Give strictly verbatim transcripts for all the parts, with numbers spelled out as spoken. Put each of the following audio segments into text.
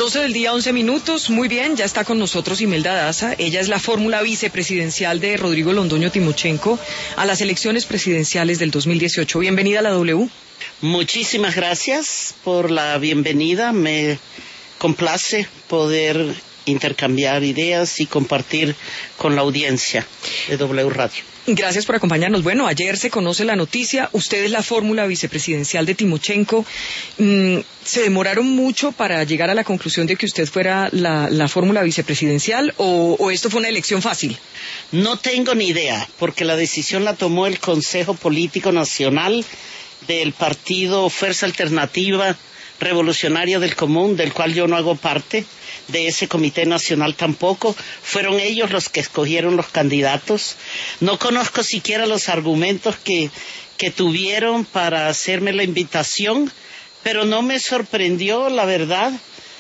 doce del día, once minutos. Muy bien, ya está con nosotros Imelda Daza. Ella es la fórmula vicepresidencial de Rodrigo Londoño Timochenko a las elecciones presidenciales del dos mil dieciocho. Bienvenida a la W. Muchísimas gracias por la bienvenida. Me complace poder intercambiar ideas y compartir con la audiencia de W Radio. Gracias por acompañarnos. Bueno, ayer se conoce la noticia, usted es la fórmula vicepresidencial de Timochenko. Mm, ¿Se demoraron mucho para llegar a la conclusión de que usted fuera la, la fórmula vicepresidencial o, o esto fue una elección fácil? No tengo ni idea, porque la decisión la tomó el Consejo Político Nacional del Partido Fuerza Alternativa Revolucionaria del Común, del cual yo no hago parte, de ese comité nacional tampoco. Fueron ellos los que escogieron los candidatos. No conozco siquiera los argumentos que, que tuvieron para hacerme la invitación, pero no me sorprendió, la verdad,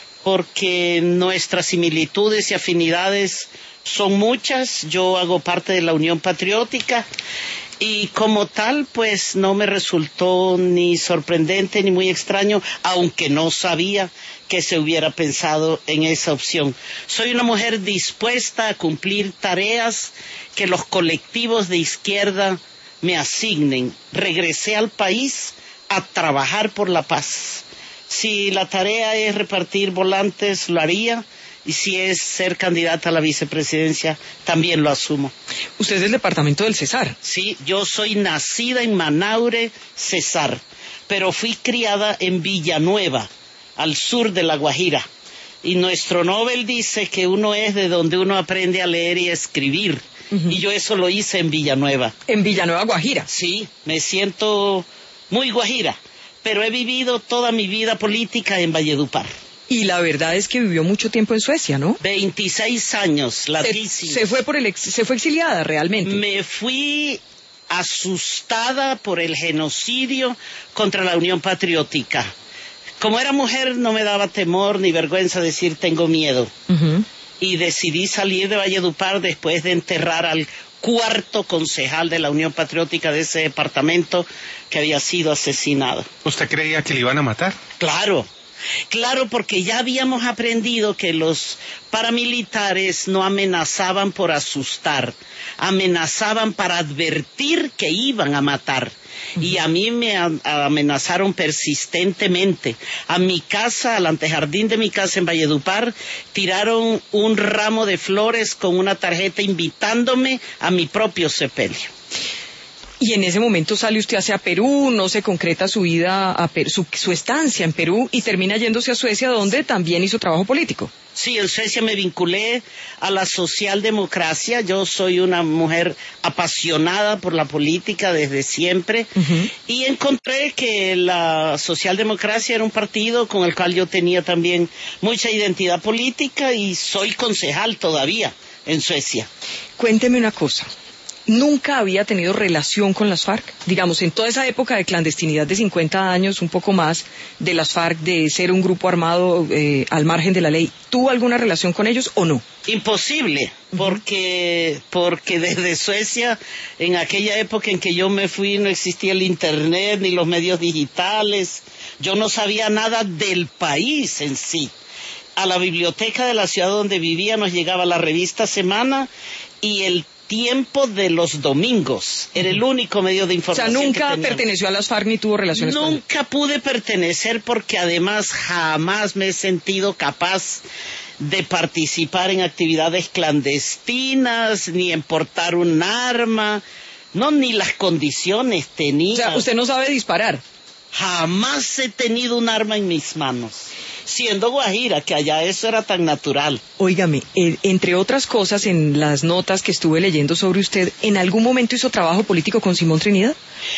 porque nuestras similitudes y afinidades son muchas. Yo hago parte de la Unión Patriótica y como tal, pues no me resultó ni sorprendente ni muy extraño, aunque no sabía que se hubiera pensado en esa opción. Soy una mujer dispuesta a cumplir tareas que los colectivos de izquierda me asignen. Regresé al país a trabajar por la paz. Si la tarea es repartir volantes, lo haría. Y si es ser candidata a la vicepresidencia, también lo asumo. ¿Usted es del departamento del Cesar? Sí, yo soy nacida en Manaure, Cesar, pero fui criada en Villanueva, al sur de La Guajira. Y nuestro Nobel dice que uno es de donde uno aprende a leer y a escribir. Uh-huh. Y yo eso lo hice en Villanueva. ¿En Villanueva, Guajira? Sí, me siento muy guajira, pero he vivido toda mi vida política en Valledupar. Y la verdad es que vivió mucho tiempo en Suecia, ¿no? veintiséis años, larguísimos. Se, se fue por el ex, se fue exiliada realmente. Me fui asustada por el genocidio contra la Unión Patriótica. Como era mujer no me daba temor ni vergüenza decir tengo miedo. Uh-huh. Y decidí salir de Valledupar después de enterrar al cuarto concejal de la Unión Patriótica de ese departamento que había sido asesinado. ¿Usted creía que le iban a matar? Claro. Claro, porque ya habíamos aprendido que los paramilitares no amenazaban por asustar, amenazaban para advertir que iban a matar. Uh-huh. Y a mí me amenazaron persistentemente. A mi casa, al antejardín de mi casa en Valledupar, tiraron un ramo de flores con una tarjeta invitándome a mi propio sepelio. Y en ese momento sale usted hacia Perú, no se concreta su vida, a Perú, su, su estancia en Perú y termina yéndose a Suecia, donde también hizo trabajo político. Sí, en Suecia me vinculé a la socialdemocracia. Yo soy una mujer apasionada por la política desde siempre. Uh-huh. Y encontré que la socialdemocracia era un partido con el cual yo tenía también mucha identidad política y soy concejal todavía en Suecia. Cuénteme una cosa. ¿Nunca había tenido relación con las FARC? Digamos, en toda esa época de clandestinidad de cincuenta años, un poco más, de las FARC, de ser un grupo armado eh, al margen de la ley, ¿tuvo alguna relación con ellos o no? Imposible, porque, porque desde Suecia, en aquella época en que yo me fui, no existía el internet ni los medios digitales. Yo no sabía nada del país en sí. A la biblioteca de la ciudad donde vivía nos llegaba la revista Semana y el Tiempo de los domingos. Era el único medio de información. O sea, nunca que perteneció a las FARC ni tuvo relaciones con ellas. Nunca pude pertenecer porque además jamás me he sentido capaz de participar en actividades clandestinas, ni en portar un arma. No, ni las condiciones tenía. O sea, usted no sabe disparar. Jamás he tenido un arma en mis manos. Siendo guajira, que allá eso era tan natural. Óigame, eh, entre otras cosas, en las notas que estuve leyendo sobre usted, ¿en algún momento hizo trabajo político con Simón Trinidad?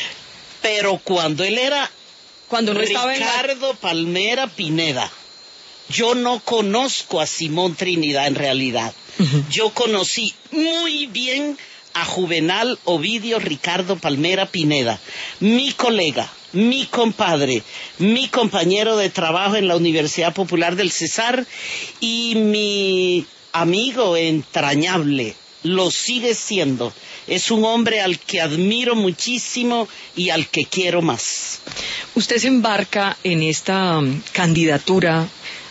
Pero cuando él era cuando no Ricardo estaba en la... Palmera Pineda. Yo no conozco a Simón Trinidad en realidad. Uh-huh. Yo conocí muy bien a Juvenal Ovidio Ricardo Palmera Pineda, mi colega, mi compadre, mi compañero de trabajo en la Universidad Popular del Cesar y mi amigo entrañable, lo sigue siendo. Es un hombre al que admiro muchísimo y al que quiero más. Usted se embarca en esta um, candidatura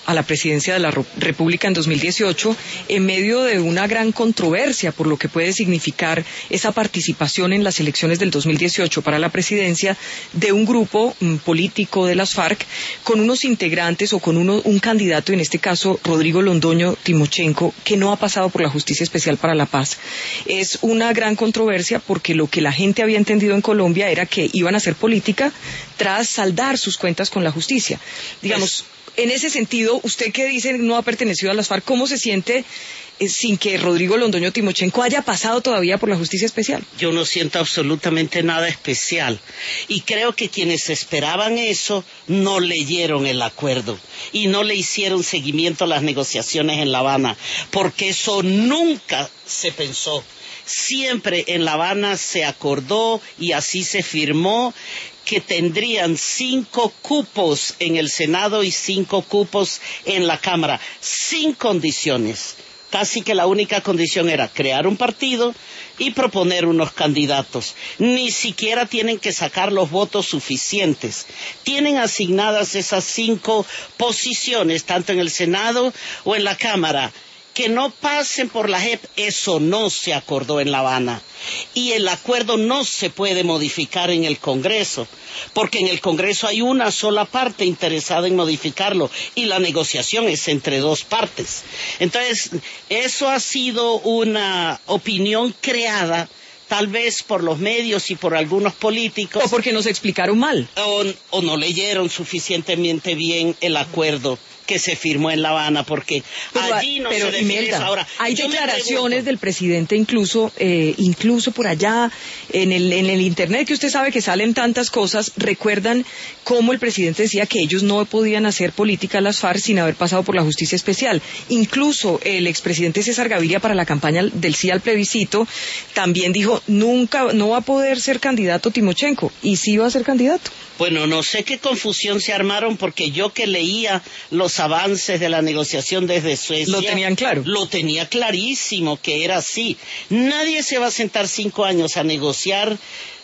a la presidencia de la República en dos mil dieciocho, en medio de una gran controversia por lo que puede significar esa participación en las elecciones del dos mil dieciocho para la presidencia de un grupo um, político de las FARC con unos integrantes o con uno, un candidato, en este caso Rodrigo Londoño Timochenko, que no ha pasado por la Justicia Especial para la Paz. Es una gran controversia porque lo que la gente había entendido en Colombia era que iban a hacer política tras saldar sus cuentas con la justicia. Digamos, en ese sentido, usted que dice no ha pertenecido a las FARC, ¿cómo se siente eh, sin que Rodrigo Londoño Timochenko haya pasado todavía por la Justicia Especial? Yo no siento absolutamente nada especial y creo que quienes esperaban eso no leyeron el acuerdo y no le hicieron seguimiento a las negociaciones en La Habana, porque eso nunca se pensó. Siempre en La Habana se acordó y así se firmó que tendrían cinco cupos en el Senado y cinco cupos en la Cámara, sin condiciones. Casi que la única condición era crear un partido y proponer unos candidatos. Ni siquiera tienen que sacar los votos suficientes. Tienen asignadas esas cinco posiciones, tanto en el Senado o en la Cámara. Que no pasen por la J E P, eso no se acordó en La Habana. Y el acuerdo no se puede modificar en el Congreso, porque en el Congreso hay una sola parte interesada en modificarlo, y la negociación es entre dos partes. Entonces, eso ha sido una opinión creada, tal vez por los medios y por algunos políticos. O porque nos explicaron mal. O, o no leyeron suficientemente bien el acuerdo que se firmó en La Habana, porque pero, allí no pero, se define Imelda, eso. Ahora, hay declaraciones pregunto, del presidente incluso, eh, incluso por allá en el, en el internet, que usted sabe que salen tantas cosas. Recuerdan cómo el presidente decía que ellos no podían hacer política a las FARC sin haber pasado por la Justicia Especial. Incluso el expresidente César Gaviria, para la campaña del sí al plebiscito, también dijo, nunca, no va a poder ser candidato Timochenko, y sí va a ser candidato. Bueno, no sé qué confusión se armaron, porque yo que leía los avances de la negociación desde Suecia... Lo tenían claro. Lo tenía clarísimo que era así. Nadie se va a sentar cinco años a negociar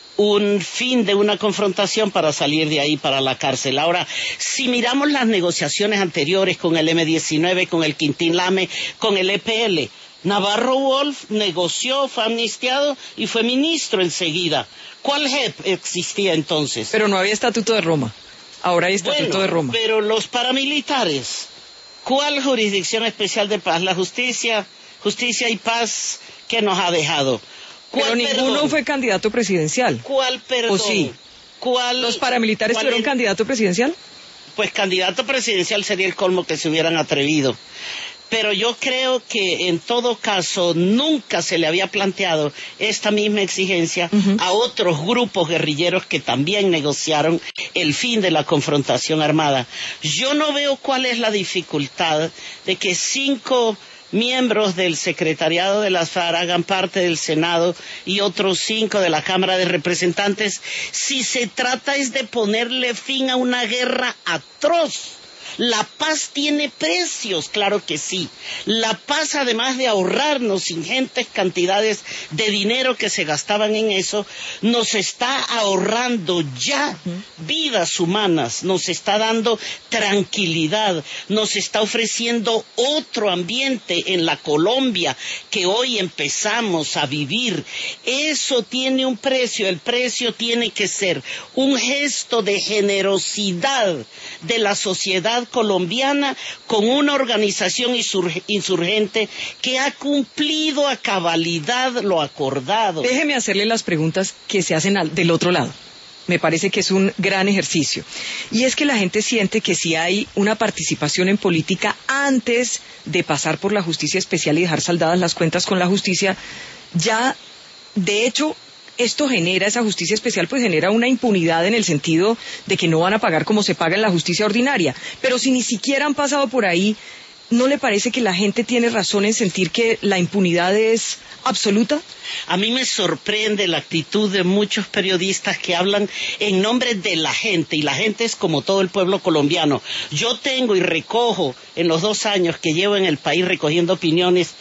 un fin de una confrontación para salir de ahí para la cárcel. Ahora, si miramos las negociaciones anteriores con el eme diecinueve, con el Quintín Lame, con el E P L... Navarro Wolf negoció, fue amnistiado y fue ministro enseguida. ¿Cuál J E P existía entonces? Pero no había Estatuto de Roma. Ahora hay Estatuto bueno, de Roma. Pero los paramilitares, ¿cuál jurisdicción especial de paz? La justicia, justicia y paz que nos ha dejado. Pero ninguno perdón? fue candidato presidencial. ¿Cuál perdón? ¿O sí? ¿Cuál, ¿Los paramilitares cuál tuvieron es? candidato presidencial? Pues candidato presidencial sería el colmo que se hubieran atrevido. Pero yo creo que en todo caso nunca se le había planteado esta misma exigencia uh-huh. a otros grupos guerrilleros que también negociaron el fin de la confrontación armada. Yo no veo cuál es la dificultad de que cinco miembros del secretariado de las FARC hagan parte del Senado y otros cinco de la Cámara de Representantes, si se trata es de ponerle fin a una guerra atroz. La paz tiene precios, claro que sí. La paz, además de ahorrarnos ingentes cantidades de dinero que se gastaban en eso, nos está ahorrando ya vidas humanas, nos está dando tranquilidad, nos está ofreciendo otro ambiente en la Colombia que hoy empezamos a vivir. Eso tiene un precio, el precio tiene que ser un gesto de generosidad de la sociedad colombiana con una organización insurgente que ha cumplido a cabalidad lo acordado. Déjeme hacerle las preguntas que se hacen al, del otro lado. Me parece que es un gran ejercicio. Y es que la gente siente que si hay una participación en política antes de pasar por la Justicia Especial y dejar saldadas las cuentas con la justicia, ya, de hecho, esto genera, esa justicia especial pues genera una impunidad en el sentido de que no van a pagar como se paga en la justicia ordinaria. Pero si ni siquiera han pasado por ahí, ¿no le parece que la gente tiene razón en sentir que la impunidad es absoluta? A mí me sorprende la actitud de muchos periodistas que hablan en nombre de la gente, y la gente es como todo el pueblo colombiano. Yo tengo y recojo en los dos años que llevo en el país recogiendo opiniones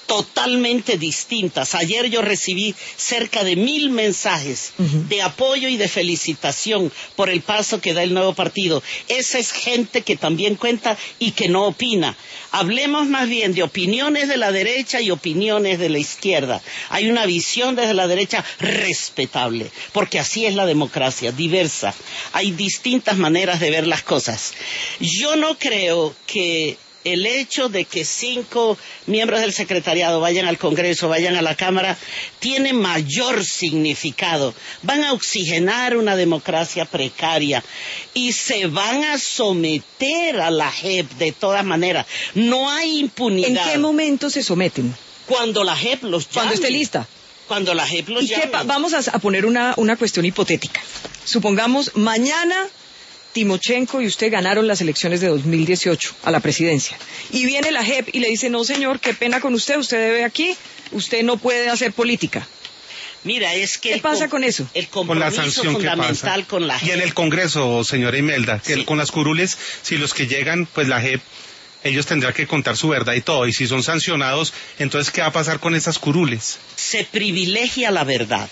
totalmente distintas. Ayer yo recibí cerca de mil mensajes uh-huh. de apoyo y de felicitación por el paso que da el nuevo partido. Esa es gente que también cuenta y que no opina. Hablemos más bien de opiniones de la derecha y opiniones de la izquierda. Hay una visión desde la derecha respetable, porque así es la democracia, diversa. Hay distintas maneras de ver las cosas. Yo no creo que el hecho de que cinco miembros del secretariado vayan al Congreso, vayan a la Cámara, tiene mayor significado. Van a oxigenar una democracia precaria y se van a someter a la J E P de todas maneras. No hay impunidad. ¿En qué momento se someten? Cuando la J E P los llame. Cuando esté lista. Cuando la J E P los ¿Y llame. qué pa- vamos a, a poner una, una cuestión hipotética. Supongamos mañana Timochenko y usted ganaron las elecciones de dos mil dieciocho a la presidencia. Y viene la J E P y le dice, no señor, qué pena con usted, usted debe aquí, usted no puede hacer política. Mira, es que... ¿Qué pasa con eso? El compromiso con la sanción fundamental que pasa. con la J E P. Y en el Congreso, señora Imelda, que Sí. con las curules, si los que llegan, pues la J E P, ellos tendrán que contar su verdad y todo. Y si son sancionados, entonces, ¿qué va a pasar con esas curules? Se privilegia la verdad.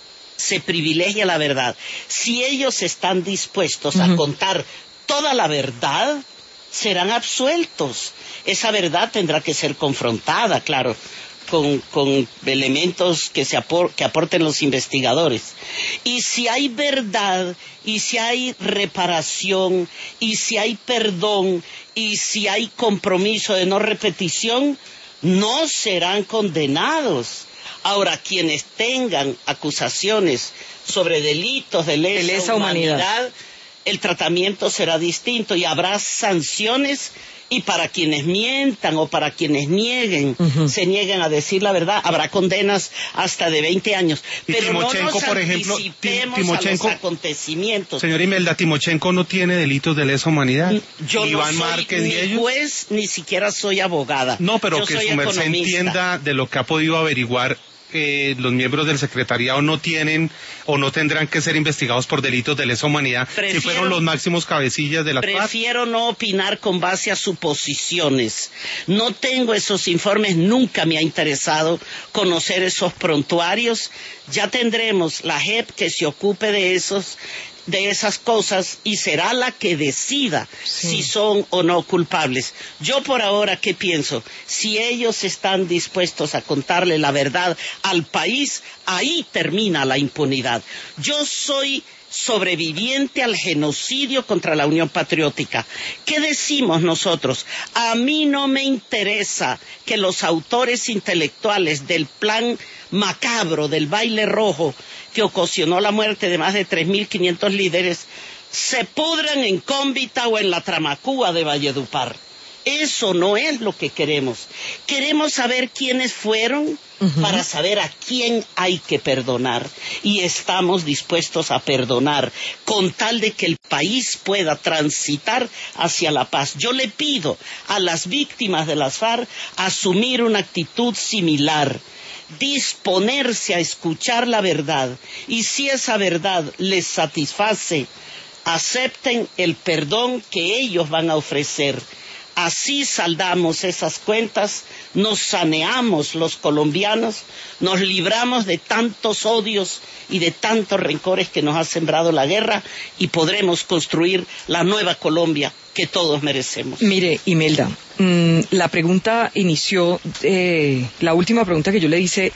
Se privilegia la verdad. Si ellos están dispuestos uh-huh. a contar toda la verdad, serán absueltos. Esa verdad tendrá que ser confrontada, claro, con, con elementos que, se apor- que aporten los investigadores. Y si hay verdad, y si hay reparación, y si hay perdón, y si hay compromiso de no repetición, no serán condenados. Ahora, quienes tengan acusaciones sobre delitos de lesa, de lesa humanidad, humanidad, el tratamiento será distinto y habrá sanciones, y para quienes mientan o para quienes nieguen, uh-huh. se nieguen a decir la verdad, habrá condenas hasta de veinte años. Y Pero Timochenko, no nos por ejemplo, anticipemos Timochenko, a los acontecimientos. Señora Imelda, Timochenko no tiene delitos de lesa humanidad. Yo Iván no soy Márquez ni y ellos. juez, ni siquiera soy abogada. No, pero Yo que soy su merced economista. entienda de lo que ha podido averiguar. Eh, los miembros del secretariado no tienen o no tendrán que ser investigados por delitos de lesa humanidad prefiero, si fueron los máximos cabecillas de la FARC. Prefiero no opinar con base a suposiciones. No tengo esos informes, nunca me ha interesado conocer esos prontuarios. Ya tendremos la J E P que se ocupe de esos de esas cosas y será la que decida sí. si son o no culpables. Yo por ahora, ¿qué pienso? Si ellos están dispuestos a contarle la verdad al país, ahí termina la impunidad. Yo soy sobreviviente al genocidio contra la Unión Patriótica. ¿Qué decimos nosotros? A mí no me interesa que los autores intelectuales del plan macabro del baile rojo que ocasionó la muerte de más de tres mil quinientos líderes se pudran en Cómbita o en la Tramacúa de Valledupar. Eso no es lo que queremos. Queremos saber quiénes fueron uh-huh. para saber a quién hay que perdonar. Y estamos dispuestos a perdonar con tal de que el país pueda transitar hacia la paz. Yo le pido a las víctimas de las FARC asumir una actitud similar, disponerse a escuchar la verdad, y si esa verdad les satisface, acepten el perdón que ellos van a ofrecer. Así saldamos esas cuentas, nos saneamos los colombianos, nos libramos de tantos odios y de tantos rencores que nos ha sembrado la guerra, y podremos construir la nueva Colombia que todos merecemos. Mire, Imelda, mmm, la pregunta inició, eh, la última pregunta que yo le hice,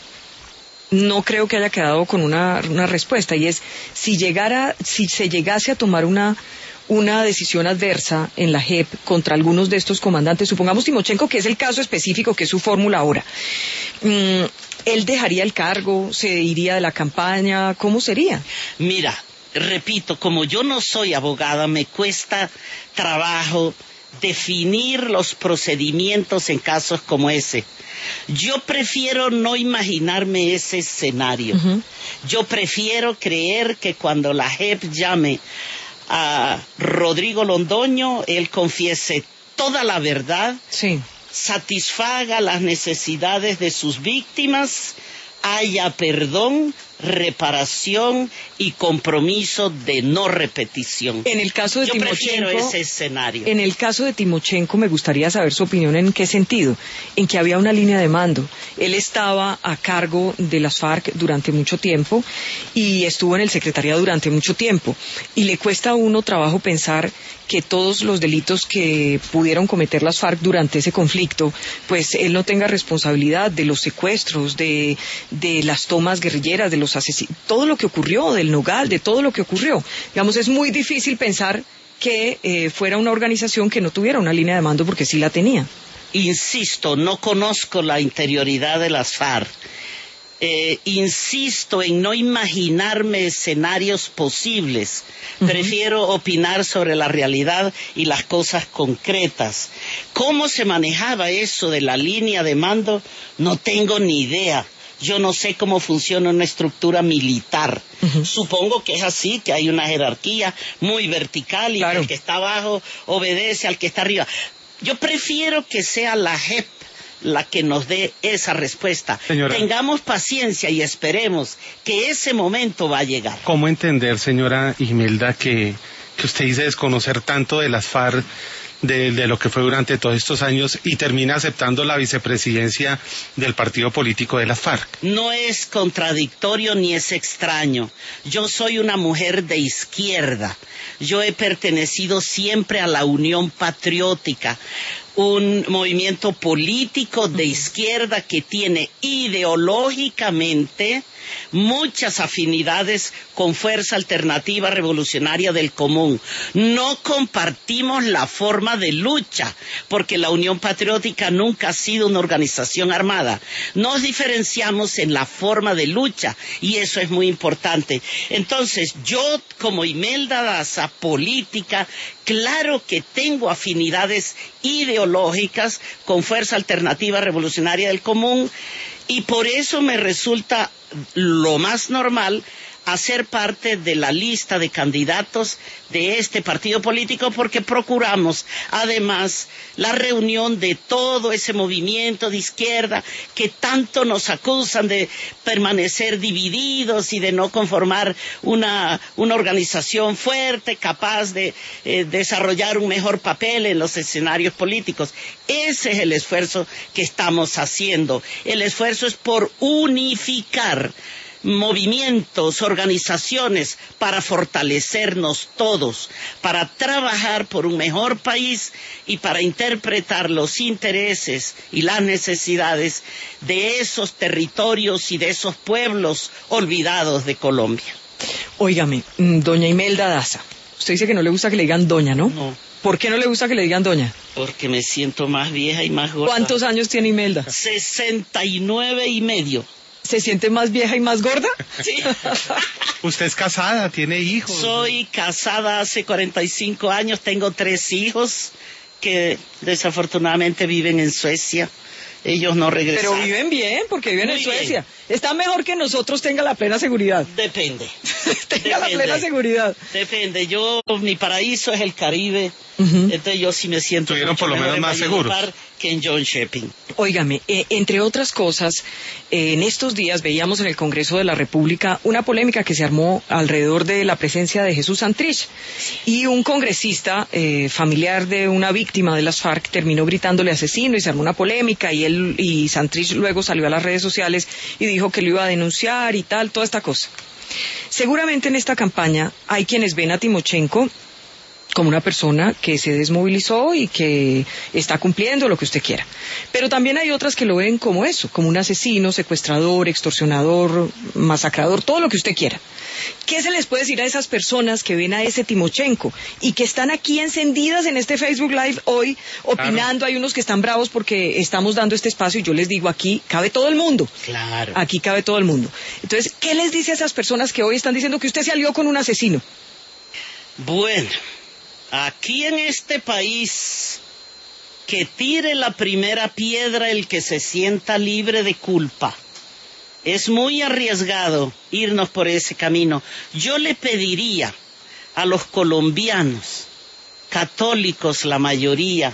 no creo que haya quedado con una, una respuesta, y es, si llegara, si se llegase a tomar una una decisión adversa en la J E P contra algunos de estos comandantes, supongamos Timochenko, que es el caso específico, que es su fórmula ahora, mm, ¿él dejaría el cargo? ¿Se iría de la campaña? ¿Cómo sería? Mira, repito, como yo no soy abogada, me cuesta trabajo definir los procedimientos en casos como ese. Yo prefiero no imaginarme ese escenario. Uh-huh. Yo prefiero creer que cuando la J E P llame a Rodrigo Londoño, él confiese toda la verdad, sí. satisfaga las necesidades de sus víctimas, haya perdón, reparación y compromiso de no repetición. En el caso de Yo Timochenko, prefiero ese escenario. En el caso de Timochenko me gustaría saber su opinión en qué sentido, en que había una línea de mando. Él estaba a cargo de las FARC durante mucho tiempo y estuvo en el secretariado durante mucho tiempo y le cuesta a uno trabajo pensar que todos los delitos que pudieron cometer las FARC durante ese conflicto, pues él no tenga responsabilidad de los secuestros, de, de las tomas guerrilleras, de los asesinatos, todo lo que ocurrió, del Nogal, de todo lo que ocurrió. Digamos, es muy difícil pensar que eh, fuera una organización que no tuviera una línea de mando, porque sí la tenía. Insisto, no conozco la interioridad de las FARC. Eh, insisto en no imaginarme escenarios posibles. Uh-huh. Prefiero opinar sobre la realidad y las cosas concretas. ¿Cómo se manejaba eso de la línea de mando? No tengo ni idea. Yo no sé cómo funciona una estructura militar. Uh-huh. Supongo que es así, que hay una jerarquía muy vertical y claro, que el que está abajo obedece al que está arriba. Yo prefiero que sea la J E P la que nos dé esa respuesta. Señora, tengamos paciencia y esperemos que ese momento va a llegar. ¿Cómo entender, señora Imelda, que, que usted dice desconocer tanto de las FARC, de, de lo que fue durante todos estos años, y termina aceptando la vicepresidencia del partido político de las FARC? No es contradictorio ni es extraño. Yo soy una mujer de izquierda. Yo he pertenecido siempre a la Unión Patriótica, un movimiento político de izquierda que tiene ideológicamente muchas afinidades con Fuerza Alternativa Revolucionaria del Común. No compartimos la forma de lucha, porque la Unión Patriótica nunca ha sido una organización armada. Nos diferenciamos en la forma de lucha, y eso es muy importante. Entonces, yo como Imelda Daza, política, claro que tengo afinidades ideológicas con Fuerza Alternativa Revolucionaria del Común, y por eso me resulta lo más normal hacer parte de la lista de candidatos de este partido político, porque procuramos además la reunión de todo ese movimiento de izquierda que tanto nos acusan de permanecer divididos y de no conformar una, una organización fuerte, capaz de eh, desarrollar un mejor papel en los escenarios políticos. Ese es el esfuerzo que estamos haciendo. El esfuerzo es por unificar movimientos, organizaciones, para fortalecernos todos, para trabajar por un mejor país y para interpretar los intereses y las necesidades de esos territorios y de esos pueblos olvidados de Colombia. Óigame, doña Imelda Daza, usted dice que no le gusta que le digan doña, ¿no? No. ¿Por qué no le gusta que le digan doña? Porque me siento más vieja y más gorda. ¿Cuántos años tiene Imelda? Sesenta y nueve y medio. ¿Se siente más vieja y más gorda? Sí. Usted es casada, tiene hijos. Soy casada hace cuarenta y cinco años, tengo tres hijos que desafortunadamente viven en Suecia. Ellos no regresan. Pero viven bien, porque viven Muy en Suecia. bien. Está mejor que nosotros, tenga la plena seguridad. Depende. tenga Depende. la plena seguridad. Depende. Yo, mi paraíso es el Caribe. Uh-huh. Entonces yo sí me siento Estuvieron por lo menos más seguros que en John Shipping. Óigame, eh, entre otras cosas, eh, en estos días veíamos en el Congreso de la República una polémica que se armó alrededor de la presencia de Jesús Santrich, y un congresista eh, familiar de una víctima de las FARC terminó gritándole asesino y se armó una polémica, y él y Santrich luego salió a las redes sociales y dijo que lo iba a denunciar y tal, toda esta cosa. Seguramente en esta campaña hay quienes ven a Timochenko como una persona que se desmovilizó y que está cumpliendo lo que usted quiera. Pero también hay otras que lo ven como eso, como un asesino, secuestrador, extorsionador, masacrador, todo lo que usted quiera. ¿Qué se les puede decir a esas personas que ven a ese Timochenko y que están aquí encendidas en este Facebook Live hoy opinando? Claro. Hay unos que están bravos porque estamos dando este espacio, y yo les digo, aquí cabe todo el mundo. Claro. Aquí cabe todo el mundo. Entonces, ¿qué les dice a esas personas que hoy están diciendo que usted se alió con un asesino? Bueno, aquí en este país, que tire la primera piedra el que se sienta libre de culpa. Es muy arriesgado irnos por ese camino. Yo le pediría a los colombianos, católicos la mayoría,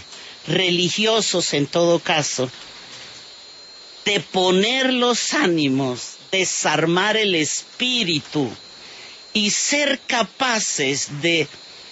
religiosos en todo caso, de poner los ánimos, desarmar el espíritu y ser capaces de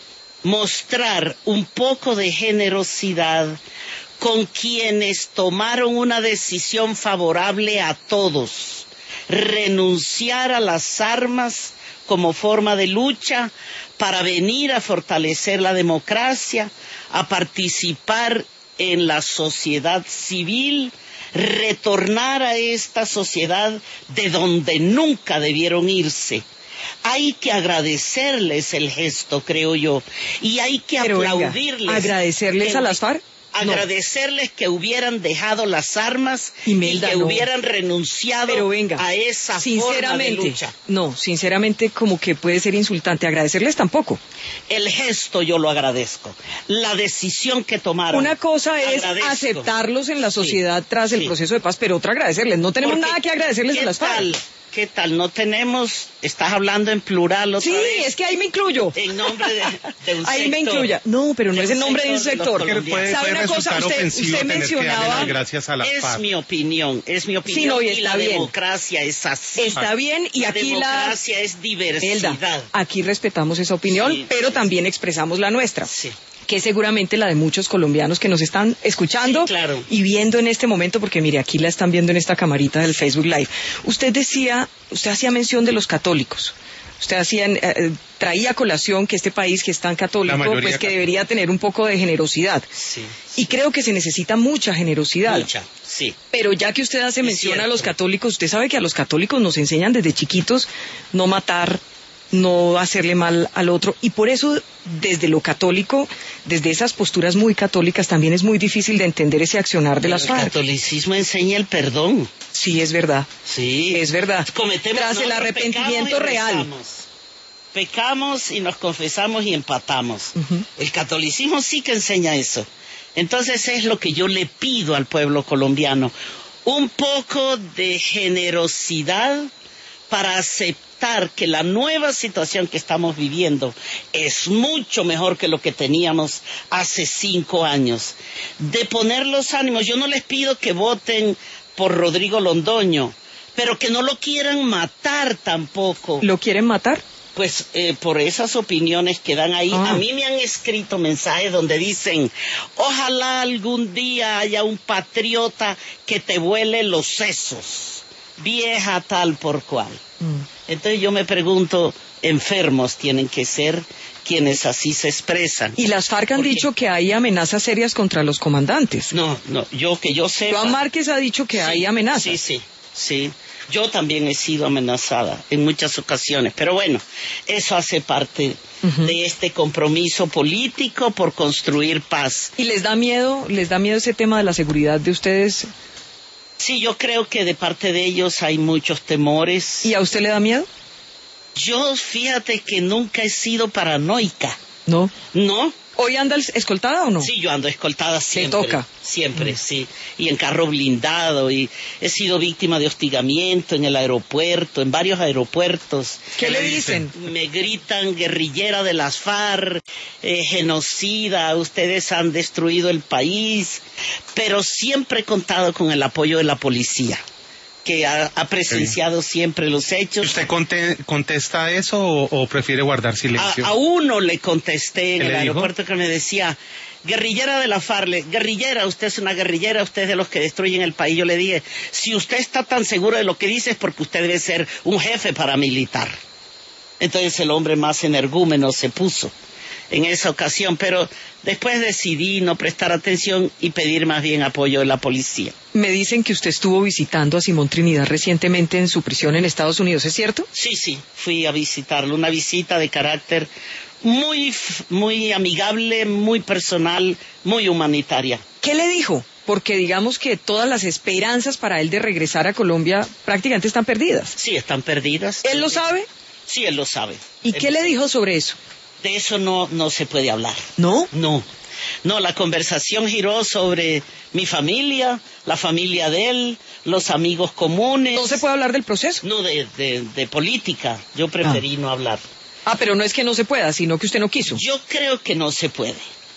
mostrar un poco de generosidad con quienes tomaron una decisión favorable a todos, renunciar a las armas como forma de lucha para venir a fortalecer la democracia, a participar en la sociedad civil, retornar a esta sociedad de donde nunca debieron irse. Hay que agradecerles el gesto, creo yo, y hay que Pero aplaudirles. Venga, ¿agradecerles que, a las FARC? Agradecerles no. que hubieran dejado las armas Imelda, y que no. hubieran renunciado Pero venga, a esa sinceramente, forma de lucha. No, sinceramente como que puede ser insultante. Agradecerles tampoco. El gesto yo lo agradezco. La decisión que tomaron. Una cosa es agradezco. aceptarlos en la sociedad sí, tras el sí. proceso de paz, pero otra agradecerles. No tenemos Porque, nada que agradecerles a las FARC. Tal? ¿Qué tal? No tenemos, estás hablando en plural otra sí, vez. Sí, es que ahí me incluyo. En nombre de, de un ahí sector. me incluya. No, pero no es el nombre de un sector. Puede, puede ¿Sabe una cosa? Usted, usted mencionaba. Gracias a la es FARC. mi opinión, es mi opinión. Sí, no, y, y la bien. democracia es así. Está bien, y la aquí la la democracia es diversidad. Elda, aquí respetamos esa opinión, sí, pero sí, también sí. expresamos la nuestra. Sí. Que es seguramente la de muchos colombianos que nos están escuchando sí, claro. y viendo en este momento, porque mire, aquí la están viendo en esta camarita del Facebook Live. Usted decía, usted hacía mención de los católicos. Usted hacía, eh, traía a colación que este país que es tan católico, pues que católica. debería tener un poco de generosidad. Sí, y sí. creo que se necesita mucha generosidad. Mucha, sí. Pero ya que usted hace es mención cierto. a los católicos, usted sabe que a los católicos nos enseñan desde chiquitos no matar, no hacerle mal al otro, y por eso desde lo católico, desde esas posturas muy católicas, también es muy difícil de entender ese accionar de las El FARC. catolicismo enseña el perdón. Sí, es verdad. Sí. Es verdad. Cometemos, Tras el nosotros arrepentimiento pecamos y real. rezamos. Pecamos y nos confesamos y empatamos. Uh-huh. El catolicismo sí que enseña eso. Entonces es lo que yo le pido al pueblo colombiano. Un poco de generosidad para aceptar que la nueva situación que estamos viviendo es mucho mejor que lo que teníamos hace cinco años. De poner los ánimos, yo no les pido que voten por Rodrigo Londoño, pero que no lo quieran matar tampoco. ¿Lo quieren matar? Pues eh, por esas opiniones que dan ahí, ah. a mí me han escrito mensajes donde dicen, ojalá algún día haya un patriota que te vuele los sesos, vieja tal por cual. Mm. Entonces yo me pregunto, enfermos tienen que ser quienes así se expresan. Y las FARC han Porque... dicho que hay amenazas serias contra los comandantes. No, no, yo que yo sepa... Joan Márquez ha dicho que sí, hay amenazas. Sí, sí, sí. Yo también he sido amenazada en muchas ocasiones, pero bueno, eso hace parte uh-huh. de este compromiso político por construir paz. ¿Y les da miedo, les da miedo ese tema de la seguridad de ustedes? Sí, yo creo que de parte de ellos hay muchos temores. ¿Y a usted le da miedo? Yo, fíjate que nunca he sido paranoica. ¿No? ¿No? ¿Hoy anda escoltada o no? Sí, yo ando escoltada siempre. ¿Le toca? Siempre, mm. sí. Y en carro blindado, y he sido víctima de hostigamiento en el aeropuerto, en varios aeropuertos. ¿Qué le dicen? Me gritan guerrillera de las FARC, eh, genocida, ustedes han destruido el país. Pero siempre he contado con el apoyo de la policía, que ha, ha presenciado sí. siempre los hechos. ¿Usted conte, contesta eso o, o prefiere guardar silencio? A, a uno le contesté en el aeropuerto dijo? que me decía, guerrillera de la FARC, guerrillera, usted es una guerrillera, usted es de los que destruyen el país. Yo le dije, si usted está tan seguro de lo que dice es porque usted debe ser un jefe paramilitar. Entonces el hombre más energúmeno se puso en esa ocasión, pero después decidí no prestar atención y pedir más bien apoyo de la policía. Me dicen que usted estuvo visitando a Simón Trinidad recientemente en su prisión en Estados Unidos, ¿es cierto? Sí, sí, fui a visitarlo, una visita de carácter muy, muy amigable, muy personal, muy humanitaria. ¿Qué le dijo? Porque digamos que todas las esperanzas para él de regresar a Colombia prácticamente están perdidas. Sí, están perdidas. ¿Él lo sabe? Sí, él lo sabe. ¿Y él qué le sabe. dijo sobre eso? De eso no, no se puede hablar. ¿No? No. No, la conversación giró sobre mi familia, la familia de él, los amigos comunes. ¿No se puede hablar del proceso? No, de, de, de política. Yo preferí ah. no hablar. Ah, pero no es que no se pueda, sino que usted no quiso. Yo creo que no se puede. Ah.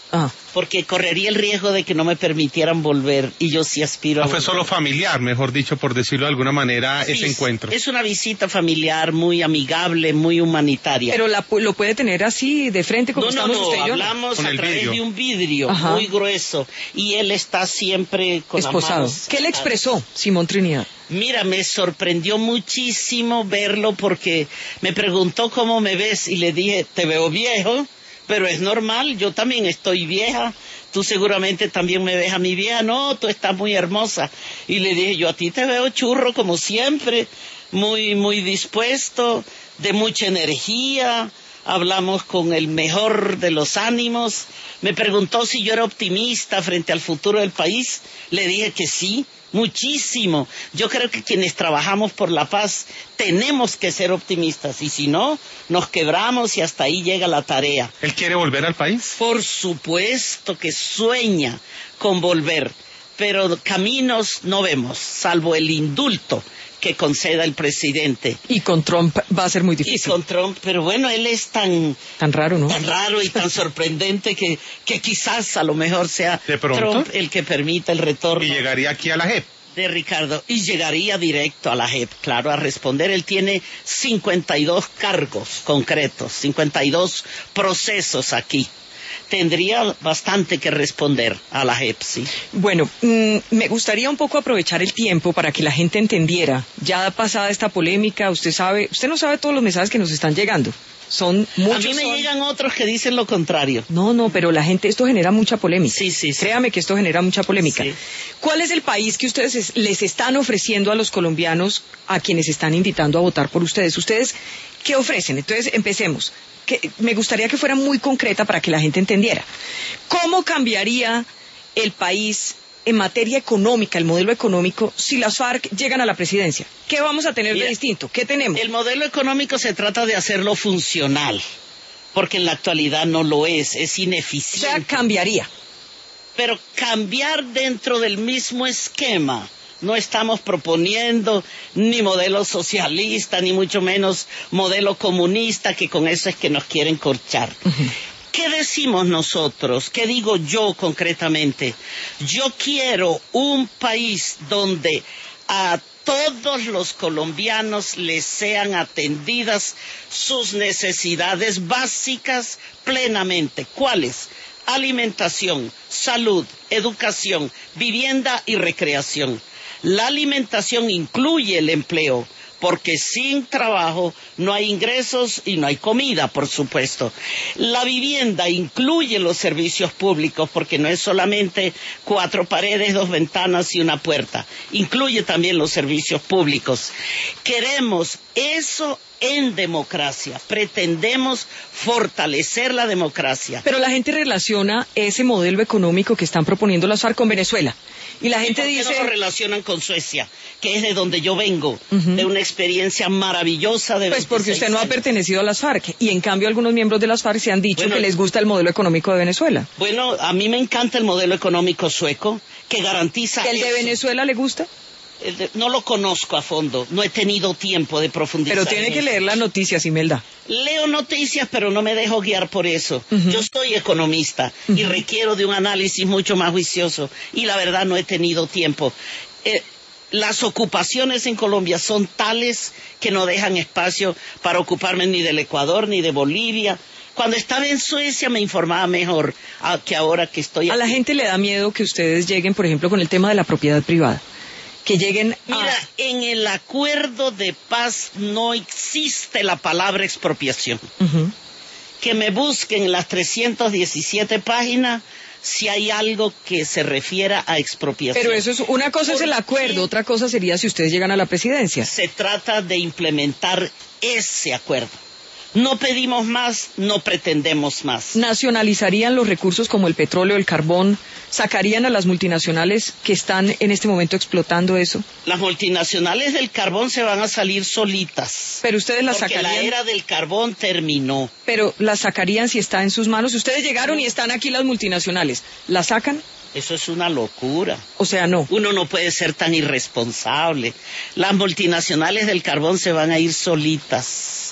porque correría el riesgo de que no me permitieran volver, y yo sí aspiro a No fue volver. solo familiar, mejor dicho, por decirlo de alguna manera, Sí, ese encuentro. Es una visita familiar muy amigable, muy humanitaria. Pero la, pu- lo puede tener así de frente como no, no, estamos no, usted y yo. hablamos Con a el través vidrio. de un vidrio Ajá. muy grueso, y él está siempre con las Esposado. manos ¿Qué le atadas. expresó Simón Trinidad? Mira, me sorprendió muchísimo verlo, porque me preguntó cómo me ves y le dije, te veo viejo, pero es normal, yo también estoy vieja, tú seguramente también me ves a mi vieja, no, tú estás muy hermosa. Y le dije, yo a ti te veo churro como siempre, muy, muy dispuesto, de mucha energía, hablamos con el mejor de los ánimos. Me preguntó si yo era optimista frente al futuro del país, le dije que sí, muchísimo. Yo creo que quienes trabajamos por la paz tenemos que ser optimistas, y si no, nos quebramos y hasta ahí llega la tarea. ¿Él quiere volver al país? Por supuesto que sueña con volver, pero caminos no vemos, salvo el indulto que conceda el presidente. Y con Trump va a ser muy Y difícil. con Trump, pero bueno, él es tan, Tan raro, ¿no? tan raro y tan sorprendente que, que quizás a lo mejor sea ¿De pronto? Trump el que permita el retorno Y llegaría aquí a la J E P. de Ricardo, y llegaría directo a la J E P, claro, a responder. Él tiene cincuenta y dos cargos concretos, cincuenta y dos procesos aquí. Tendría bastante que responder a la J E P, sí. Bueno, mm, me gustaría un poco aprovechar el tiempo para que la gente entendiera, ya pasada esta polémica, usted sabe, usted no sabe todos los mensajes que nos están llegando. Son muchos. A mí me son- llegan otros que dicen lo contrario. No, no, pero la gente, esto genera mucha polémica. Sí, sí, sí. Créame que esto genera mucha polémica. Sí. ¿Cuál es el país que ustedes es- les están ofreciendo a los colombianos, a quienes están invitando a votar por ustedes? ¿Ustedes qué ofrecen? Entonces, empecemos. Que, me gustaría que fuera muy concreta para que la gente entendiera. ¿Cómo cambiaría el país en materia económica, el modelo económico, si las FARC llegan a la presidencia? ¿Qué vamos a tener Mira, de distinto? ¿Qué tenemos? El modelo económico se trata de hacerlo funcional, porque en la actualidad no lo es, es O sea, ineficiente. cambiaría. Pero cambiar dentro del mismo esquema. No estamos proponiendo ni modelo socialista, ni mucho menos modelo comunista, que con eso es que nos quieren corchar. ¿Qué decimos nosotros? ¿Qué digo yo concretamente? Yo quiero un país donde a todos los colombianos les sean atendidas sus necesidades básicas plenamente. ¿Cuáles? Alimentación, salud, educación, vivienda y recreación. La alimentación incluye el empleo, porque sin trabajo no hay ingresos y no hay comida, por supuesto. La vivienda incluye los servicios públicos, porque no es solamente cuatro paredes, dos ventanas y una puerta. Incluye también los servicios públicos. Queremos eso en democracia. Pretendemos fortalecer la democracia. Pero la gente relaciona ese modelo económico que están proponiendo las FARC con Venezuela. Y la ¿Y gente por qué dice... no lo relacionan con Suecia, que es de donde yo vengo, Ujú. de una experiencia maravillosa de Pues porque usted no ha veintiséis años? pertenecido a las FARC. Y en cambio algunos miembros de las FARC se han dicho Bueno, que les gusta el modelo económico de Venezuela. Bueno, a mí me encanta el modelo económico sueco, que garantiza ¿El de eso. Venezuela le gusta? El de- No lo conozco a fondo, no he tenido tiempo de profundizar. Pero tiene en que eso. leer las noticias, Imelda. Leo noticias, pero no me dejo guiar por eso. Ujú. Yo soy economista y Ujú. requiero de un análisis mucho más juicioso, y la verdad no he tenido tiempo. Eh, las ocupaciones en Colombia son tales que no dejan espacio para ocuparme ni del Ecuador ni de Bolivia. Cuando estaba en Suecia me informaba mejor ah, que ahora que estoy A la aquí. gente le da miedo que ustedes lleguen, por ejemplo, con el tema de la propiedad privada. Que lleguen a... Mira, en el acuerdo de paz no existe la palabra expropiación. Ujú. Que me busquen en las trescientas diecisiete páginas si hay algo que se refiera a expropiación. Pero eso es, una cosa es el ¿Por acuerdo, qué? otra cosa sería si ustedes llegan a la presidencia. Se trata de implementar ese acuerdo. No pedimos más, no pretendemos más. Nacionalizarían los recursos como el petróleo, el carbón, sacarían a las multinacionales que están en este momento explotando eso. Las multinacionales del carbón se van a salir solitas. Pero ustedes las Porque la sacarían, era del carbón terminó. pero las sacarían si está en sus manos. Ustedes llegaron y están aquí las multinacionales. ¿Las sacan? Eso es una locura. O sea, no. Uno no puede ser tan irresponsable. Las multinacionales del carbón se van a ir solitas.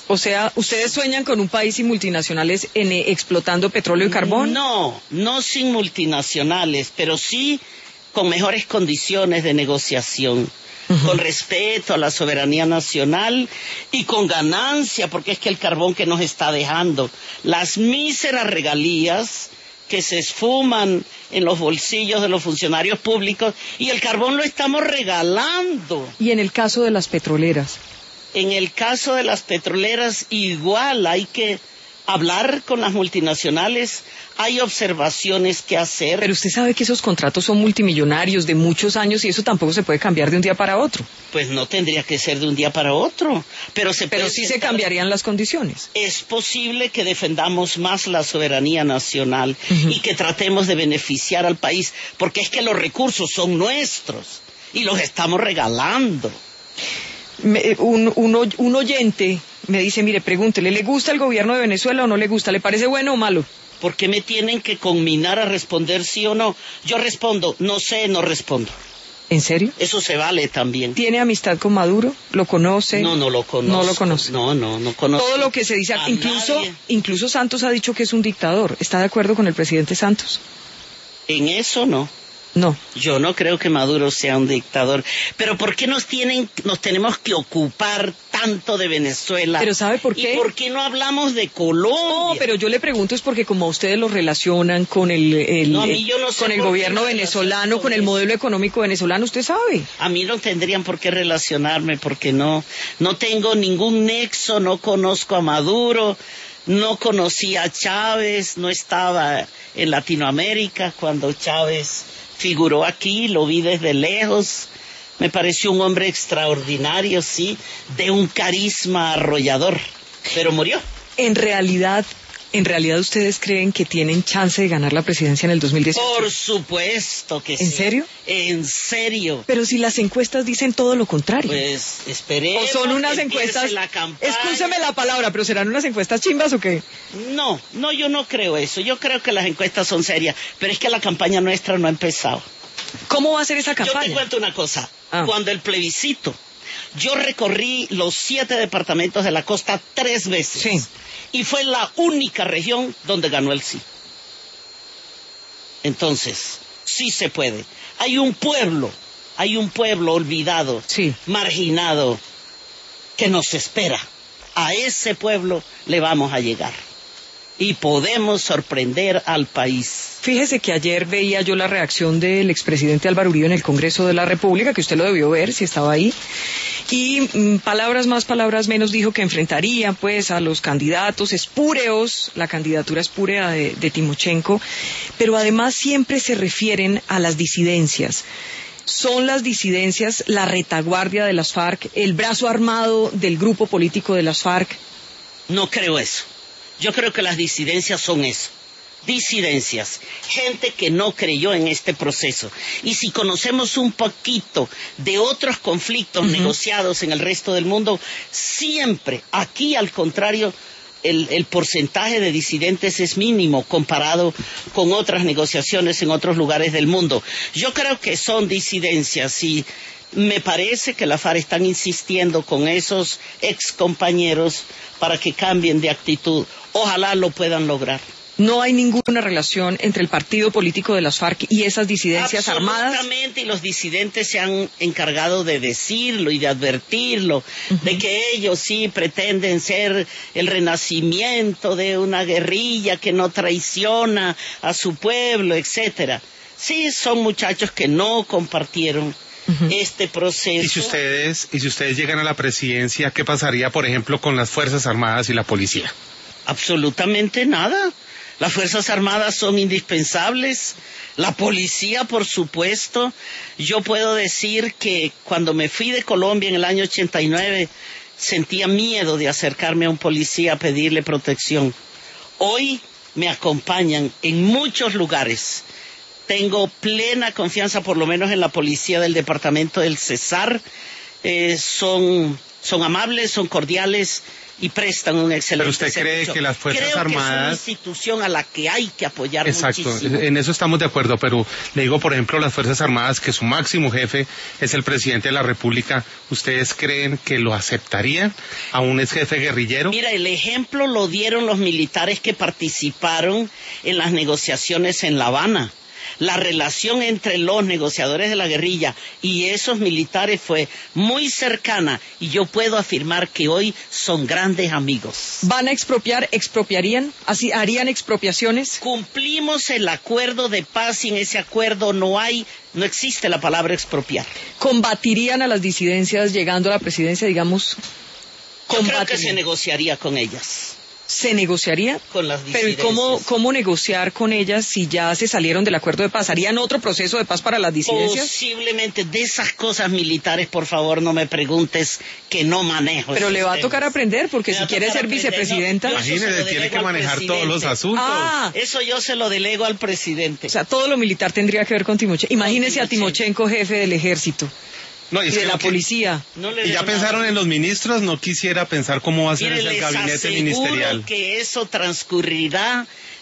O sea, ¿ustedes sueñan con un país sin multinacionales en, eh, explotando petróleo y carbón? No, no sin multinacionales, pero sí con mejores condiciones de negociación, uh-huh. con respeto a la soberanía nacional y con ganancia, porque es que el carbón que nos está dejando, las míseras regalías que se esfuman en los bolsillos de los funcionarios públicos, y el carbón lo estamos regalando. ¿Y en el caso de las petroleras? En el caso de las petroleras igual hay que hablar con las multinacionales, hay observaciones que hacer. Pero usted sabe que esos contratos son multimillonarios de muchos años y eso tampoco se puede cambiar de un día para otro. Pues no tendría que ser de un día para otro, pero se Pero puede sí sentar... se cambiarían las condiciones. Es posible que defendamos más la soberanía nacional uh-huh. y que tratemos de beneficiar al país, porque es que los recursos son nuestros y los estamos regalando. Me, un, un, un oyente me dice, mire, pregúntele, ¿le gusta el gobierno de Venezuela o no le gusta? ¿Le parece bueno o malo? ¿Por qué me tienen que conminar a responder sí o no? Yo respondo, no sé, no respondo. ¿En serio? Eso se vale también. ¿Tiene amistad con Maduro? ¿Lo conoce? No, no lo conozco. No lo conoce. No, no, no conozco. Todo lo que se dice, incluso, incluso Santos ha dicho que es un dictador. ¿Está de acuerdo con el presidente Santos? En eso no. No. Yo no creo que Maduro sea un dictador. Pero ¿por qué nos tienen, nos tenemos que ocupar tanto de Venezuela? ¿Pero sabe por qué? ¿Y por qué no hablamos de Colombia? No, pero yo le pregunto es porque como ustedes lo relacionan con el, el, no, a mí yo no sé con el gobierno venezolano, con, con el modelo económico venezolano, usted sabe. A mí no tendrían por qué relacionarme porque no, no tengo ningún nexo, no conozco a Maduro, no conocí a Chávez, no estaba en Latinoamérica cuando Chávez figuró aquí, lo vi desde lejos, me pareció un hombre extraordinario, sí, de un carisma arrollador, pero murió. En realidad, en realidad ustedes creen que tienen chance de ganar la presidencia en el dos mil dieciocho. Por supuesto que sí. ¿En serio? En serio. Pero si las encuestas dicen todo lo contrario. Pues esperemos. O son unas encuestas. Excúseme la palabra, pero ¿serán unas encuestas chimbas o qué? No, no, yo no creo eso. Yo creo que las encuestas son serias, pero es que la campaña nuestra no ha empezado. ¿Cómo va a ser esa campaña? Yo te cuento una cosa. Ah. Cuando el plebiscito, yo recorrí los siete departamentos de la costa tres veces. Sí. Y fue la única región donde ganó el sí. Entonces, sí se puede. Hay un pueblo, hay un pueblo olvidado, sí. marginado, que nos espera. A ese pueblo le vamos a llegar. Y podemos sorprender al país. Fíjese que ayer veía yo la reacción del expresidente Álvaro Uribe en el Congreso de la República, que usted lo debió ver si estaba ahí, y mmm, palabras más, palabras menos dijo que enfrentaría pues a los candidatos espúreos, la candidatura espúrea de, de Timochenko, pero además siempre se refieren a las disidencias. ¿Son las disidencias la retaguardia de las FARC, el brazo armado del grupo político de las FARC? No creo eso. Yo creo que las disidencias son eso, disidencias, gente que no creyó en este proceso. Y si conocemos un poquito de otros conflictos uh-huh. negociados en el resto del mundo, siempre, aquí al contrario, el, el porcentaje de disidentes es mínimo comparado con otras negociaciones en otros lugares del mundo. Yo creo que son disidencias y me parece que la FARC están insistiendo con esos excompañeros para que cambien de actitud. Ojalá lo puedan lograr. ¿No hay ninguna relación entre el partido político de las FARC y esas disidencias armadas? Absolutamente, y los disidentes se han encargado de decirlo y de advertirlo, uh-huh. de que ellos sí pretenden ser el renacimiento de una guerrilla que no traiciona a su pueblo, etcétera. Sí, son muchachos que no compartieron Uh-huh. este proceso. Y si ustedes, y si ustedes llegan a la presidencia, ¿qué pasaría, por ejemplo, con las Fuerzas Armadas y la policía? Absolutamente nada. Las Fuerzas Armadas son indispensables. La policía, por supuesto. Yo puedo decir que cuando me fui de Colombia en el año ochenta y nueve, sentía miedo de acercarme a un policía a pedirle protección. Hoy me acompañan en muchos lugares. Tengo plena confianza, por lo menos en la policía del departamento del Cesar. Eh, son, son amables, son cordiales y prestan un excelente Pero usted servicio. cree que las Fuerzas Creo Armadas... que es una institución a la que hay que apoyar Exacto, muchísimo. en eso estamos de acuerdo, pero le digo, por ejemplo, las Fuerzas Armadas, que su máximo jefe es el presidente de la República, ¿ustedes creen que lo aceptarían a un ex jefe guerrillero? Mira, el ejemplo lo dieron los militares que participaron en las negociaciones en La Habana. La relación entre los negociadores de la guerrilla y esos militares fue muy cercana y yo puedo afirmar que hoy son grandes amigos. ¿Van a expropiar? ¿Expropiarían? ¿Así, ¿Harían expropiaciones? Cumplimos el acuerdo de paz y en ese acuerdo no hay, no existe la palabra expropiar. ¿Combatirían a las disidencias llegando a la presidencia, digamos? Yo creo que se negociaría con ellas. ¿Se negociaría? Con las Pero ¿y cómo, cómo negociar con ellas si ya se salieron del acuerdo de paz? ¿Harían otro proceso de paz para las disidencias? Posiblemente. De esas cosas militares, por favor, no me preguntes, que no manejo. Pero le va temas. a tocar aprender, porque Me si quiere ser aprender. vicepresidenta... No, imagínese, tiene que manejar todos los asuntos. Ah, eso yo se lo delego al presidente. O sea, todo lo militar tendría que ver con Timochenko. Imagínese a Timochenko jefe del ejército. No, y, y es de que la no, policía. No le y ya pensaron nada. en los ministros, no quisiera pensar cómo va a ser Mire, ese gabinete les ministerial. aseguro que eso transcurrirá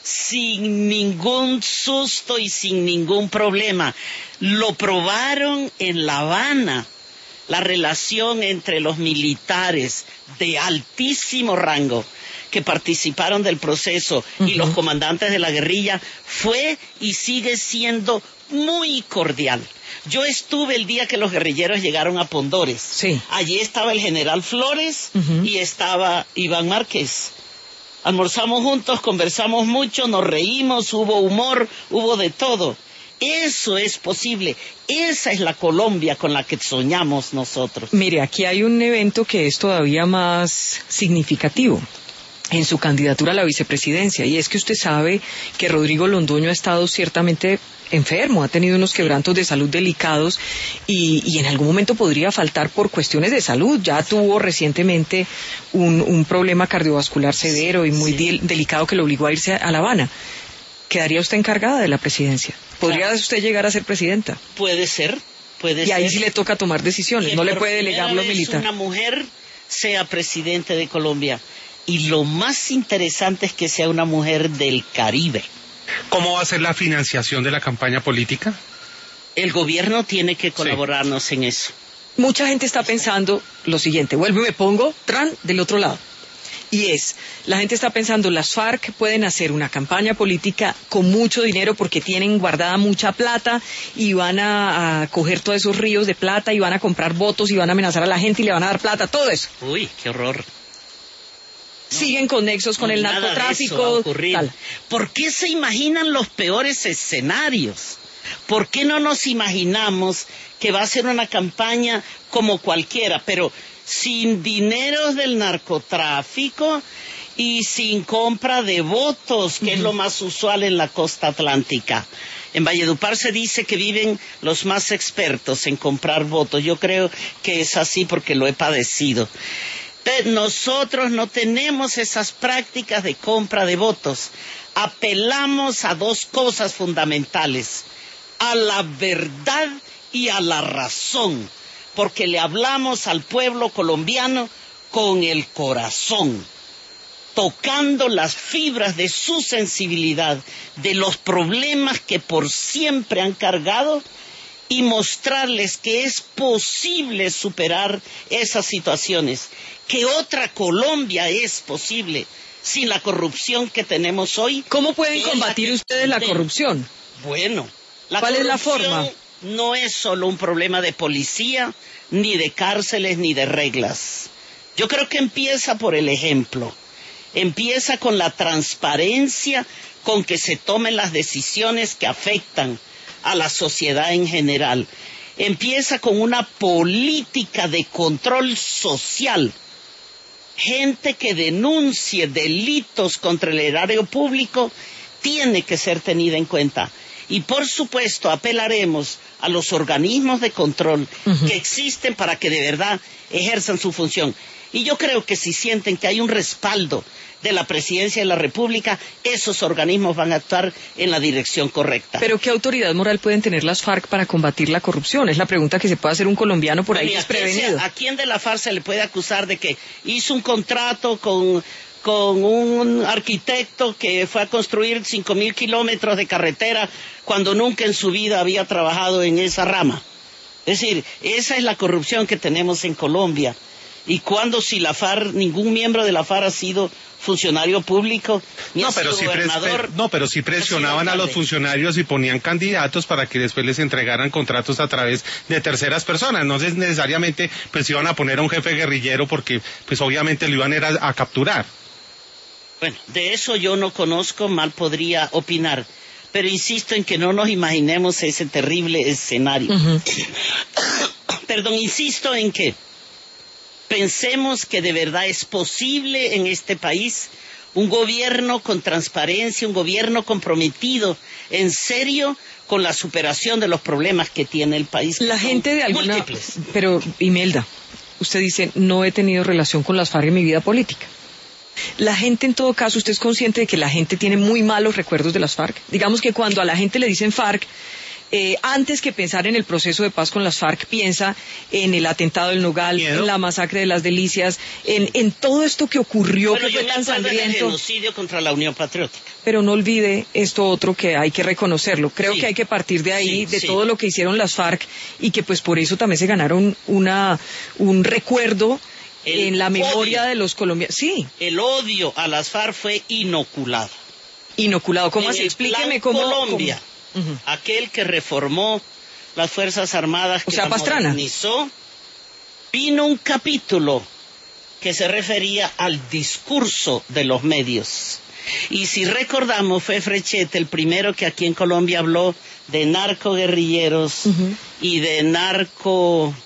sin ningún susto y sin ningún problema. Lo probaron en La Habana, la relación entre los militares de altísimo rango que participaron del proceso uh-huh. y los comandantes de la guerrilla fue y sigue siendo muy cordial. Yo estuve el día que los guerrilleros llegaron a Pondores. Sí. Allí estaba el general Flores uh-huh. y estaba Iván Márquez. Almorzamos juntos, conversamos mucho, nos reímos, hubo humor, hubo de todo. Eso es posible. Esa es la Colombia con la que soñamos nosotros. Mire, aquí hay un evento que es todavía más significativo en su candidatura a la vicepresidencia, y es que usted sabe que Rodrigo Londoño ha estado ciertamente enfermo, ha tenido unos quebrantos de salud delicados y, y en algún momento podría faltar por cuestiones de salud. Ya tuvo recientemente un, un problema cardiovascular severo y muy sí. delicado que lo obligó a irse a La Habana. ¿Quedaría usted encargada de la presidencia? ¿Podría claro. usted llegar a ser presidenta? Puede ser, puede y ser. Y ahí sí le toca tomar decisiones, no le puede delegar lo militar. Una mujer sea presidente de Colombia. Y lo más interesante es que sea una mujer del Caribe. ¿Cómo va a ser la financiación de la campaña política? El gobierno tiene que colaborarnos sí. en eso. Mucha gente está pensando lo siguiente, vuelvo y me pongo, tran, del otro lado. Y es, la gente está pensando, las FARC pueden hacer una campaña política con mucho dinero porque tienen guardada mucha plata y van a, a coger todos esos ríos de plata y van a comprar votos y van a amenazar a la gente y le van a dar plata, todo eso. Uy, qué horror. No, siguen con nexos con no, el nada narcotráfico. Tal. ¿Por qué se imaginan los peores escenarios? ¿Por qué no nos imaginamos que va a ser una campaña como cualquiera, pero sin dineros del narcotráfico y sin compra de votos, que uh-huh. es lo más usual en la costa atlántica? En Valledupar se dice que viven los más expertos en comprar votos. Yo creo que es así porque lo he padecido. Nosotros no tenemos esas prácticas de compra de votos. Apelamos a dos cosas fundamentales: a la verdad y a la razón, porque le hablamos al pueblo colombiano con el corazón, tocando las fibras de su sensibilidad, de los problemas que por siempre han cargado, y mostrarles que es posible superar esas situaciones, que otra Colombia es posible sin la corrupción que tenemos hoy. ¿Cómo pueden combatir ustedes la corrupción? Bueno, la ¿cuál es la forma? No es solo un problema de policía, ni de cárceles, ni de reglas. Yo creo que empieza por el ejemplo. Empieza con la transparencia con que se tomen las decisiones que afectan a la sociedad en general. Empieza con una política de control social. Gente que denuncie delitos contra el erario público tiene que ser tenida en cuenta. Y por supuesto apelaremos a los organismos de control uh-huh. que existen para que de verdad ejerzan su función. Y yo creo que si sienten que hay un respaldo de la Presidencia de la República, esos organismos van a actuar en la dirección correcta. Pero ¿qué autoridad moral pueden tener las FARC para combatir la corrupción? Es la pregunta que se puede hacer un colombiano por ahí desprevenido. ¿A quién de la FARC se le puede acusar de que hizo un contrato con, con un arquitecto que fue a construir cinco mil kilómetros de carretera cuando nunca en su vida había trabajado en esa rama? Es decir, esa es la corrupción que tenemos en Colombia. ¿Y cuándo si la FARC, ningún miembro de la FARC ha sido funcionario público, ni no, ha pero sido sí gobernador? No, pero sí presionaban a los funcionarios y ponían candidatos para que después les entregaran contratos a través de terceras personas. No necesariamente pues iban a poner a un jefe guerrillero porque pues obviamente lo iban a, ir a, a capturar. Bueno, de eso yo no conozco, mal podría opinar. Pero insisto en que no nos imaginemos ese terrible escenario. Uh-huh. Perdón, insisto en que pensemos que de verdad es posible en este país un gobierno con transparencia, un gobierno comprometido en serio con la superación de los problemas que tiene el país. La gente de alguna... múltiples. Pero, Imelda, usted dice, no he tenido relación con las FARC en mi vida política. La gente, en todo caso, ¿usted es consciente de que la gente tiene muy malos recuerdos de las FARC? Digamos que cuando a la gente le dicen FARC, Eh, antes que pensar en el proceso de paz con las FARC, piensa en el atentado del Nogal, ¿Miedo? en la masacre de las Delicias, en, en todo esto que ocurrió, bueno, que fue tan sangriento. El genocidio contra la Unión Patriótica. Pero no olvide esto otro que hay que reconocerlo. Creo sí. que hay que partir de ahí, sí, de sí. todo lo que hicieron las FARC, y que pues por eso también se ganaron una un recuerdo el en la memoria odio. de los colombianos. Sí. El odio a las FARC fue inoculado. Inoculado, ¿cómo en así? El Explíqueme plan cómo. Colombia. cómo... Uh-huh. Aquel que reformó las Fuerzas Armadas, que o sea, las Pastrana. modernizó, vino un capítulo que se refería al discurso de los medios. Y si recordamos, fue Frechete el primero que aquí en Colombia habló de narcoguerrilleros uh-huh. y de narco...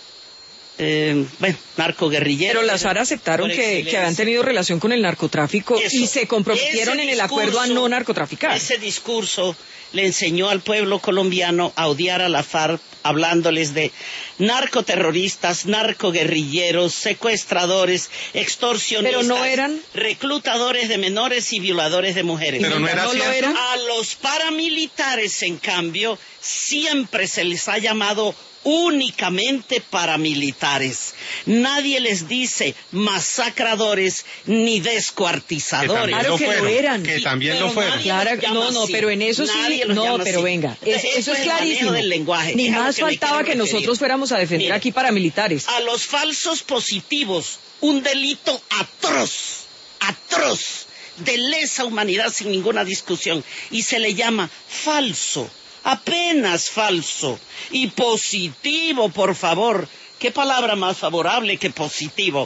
Eh, bueno, narcoguerrilleros. Pero las FARC aceptaron que, que habían tenido relación con el narcotráfico. Eso, y se comprometieron en el acuerdo a no narcotraficar. Ese discurso le enseñó al pueblo colombiano a odiar a la FARC, hablándoles de narcoterroristas, narcoguerrilleros, secuestradores, extorsionistas, pero no eran reclutadores de menores y violadores de mujeres. Pero no era ¿No lo eran? A los paramilitares, en cambio, siempre se les ha llamado únicamente paramilitares. Nadie les dice masacradores ni descuartizadores. Claro que lo eran. Que también pero lo fueron. Claro, no, no, pero en eso sí, no, pero así. venga, es, eso, eso es clarísimo. Del lenguaje. Ni es más que faltaba que nosotros fuéramos a defender Mire, aquí paramilitares. A los falsos positivos, un delito atroz, atroz, de lesa humanidad sin ninguna discusión, y se le llama falso. Apenas falso. Y positivo, por favor. ¿Qué palabra más favorable que positivo?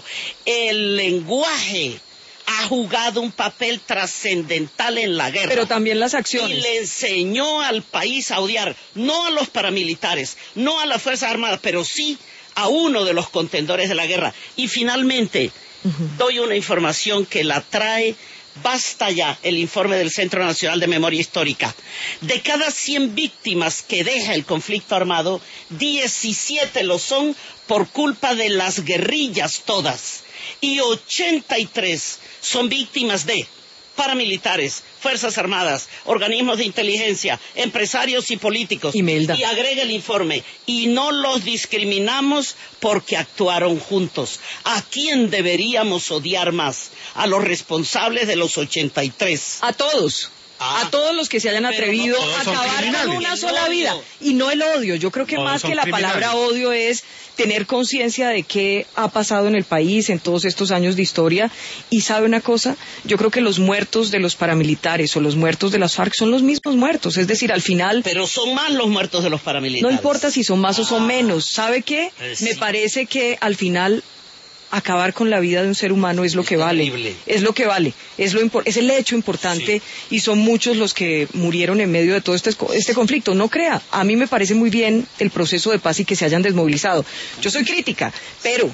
El lenguaje ha jugado un papel trascendental en la guerra. Pero también las acciones. Y le enseñó al país a odiar, no a los paramilitares, no a las Fuerzas Armadas, pero sí a uno de los contendores de la guerra. Y finalmente, uh-huh. doy una información que la trae... Basta ya el informe del Centro Nacional de Memoria Histórica. De cada cien víctimas que deja el conflicto armado, diecisiete lo son por culpa de las guerrillas todas. Y ochenta y tres son víctimas de paramilitares, Fuerzas Armadas, organismos de inteligencia, empresarios y políticos. Imelda. Y agrega el informe, y no los discriminamos porque actuaron juntos. ¿A quién deberíamos odiar más? A los responsables de los ochenta y tres. A todos. Ah, a todos los que se hayan atrevido no a acabar con una sola vida. Y no el odio. Yo creo que todos más que la palabra odio es tener conciencia de qué ha pasado en el país en todos estos años de historia. Y sabe una cosa, yo creo que los muertos de los paramilitares o los muertos de las FARC son los mismos muertos. Es decir, al final... Pero son más los muertos de los paramilitares. No importa si son más ah, o son menos. ¿Sabe qué? Eh, sí. Me parece que al final... acabar con la vida de un ser humano es lo es que vale, terrible. es lo que vale, es lo impor- es el hecho importante sí. y son muchos los que murieron en medio de todo este, este conflicto. No crea, a mí me parece muy bien el proceso de paz y que se hayan desmovilizado. Yo soy crítica, pero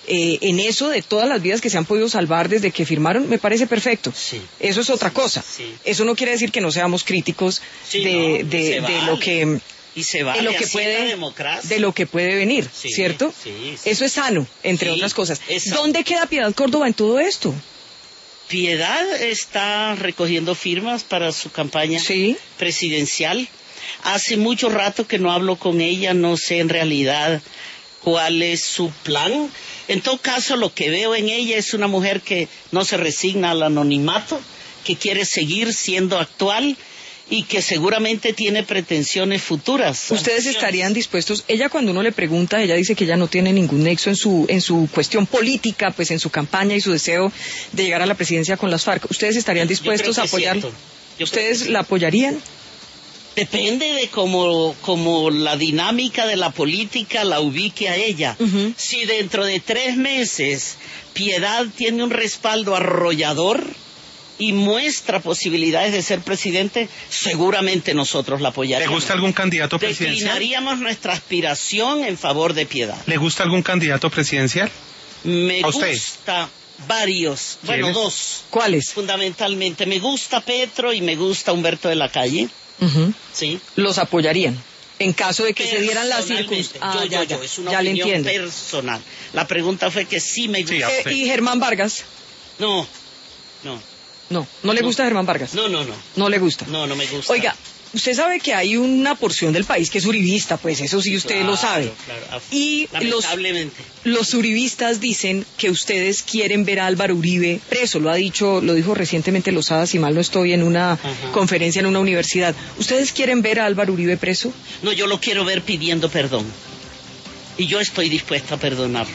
eh, en eso de todas las vidas que se han podido salvar desde que firmaron, me parece perfecto. Sí. Eso es otra cosa. Sí. Eso no quiere decir que no seamos críticos Sí, de, no, de, se de vale. lo que... Y se vale, de lo que así es la puede democracia. de lo que puede venir, Sí, ¿cierto? sí, sí. Eso es sano, entre Sí, otras cosas. es sano. ¿Dónde queda Piedad Córdoba en todo esto? Piedad está recogiendo firmas para su campaña Sí. presidencial. Hace mucho rato que no hablo con ella, no sé en realidad cuál es su plan. En todo caso, lo que veo en ella es una mujer que no se resigna al anonimato, que quiere seguir siendo actual y que seguramente tiene pretensiones futuras. ¿Ustedes estarían dispuestos? Ella cuando uno le pregunta, ella dice que ella no tiene ningún nexo en su en su cuestión política, pues en su campaña y su deseo de llegar a la presidencia con las FARC. ¿Ustedes estarían dispuestos a apoyarlo? ¿Ustedes la apoyarían? Depende de cómo, cómo la dinámica de la política la ubique a ella. Uh-huh. Si dentro de tres meses Piedad tiene un respaldo arrollador y muestra posibilidades de ser presidente, seguramente nosotros la ¿Le apoyaríamos. gusta algún candidato presidencial? Declinaríamos nuestra aspiración en favor de Piedad. ¿Le gusta algún candidato presidencial? Me ¿A usted? gusta varios, bueno, ¿Quiénes? dos. ¿Cuáles? Fundamentalmente, me gusta Petro y me gusta Humberto de la Calle. Uh-huh. Sí. Los apoyarían en caso de que se dieran las Personalmente, circunstancias. Ah, yo, ya, yo, yo, ya, es una ya le opinión entiendo. personal. La pregunta fue que sí me gusta. Sí, a Eh, usted. ¿Y Germán Vargas? No, no, No, no le No. gusta Germán Vargas. no, no, no, No le gusta. no, no me gusta. Oiga, usted sabe que hay una porción del país que es uribista, pues eso sí usted Claro, lo sabe. claro, af- Y los, lamentablemente. los uribistas dicen que ustedes quieren ver a Álvaro Uribe preso. Lo ha dicho, lo dijo recientemente Lozada, si mal no estoy, en una Ajá. conferencia en una universidad. ¿Ustedes quieren ver a Álvaro Uribe preso? No, yo lo quiero ver pidiendo perdón. Y yo estoy dispuesta a perdonarlo.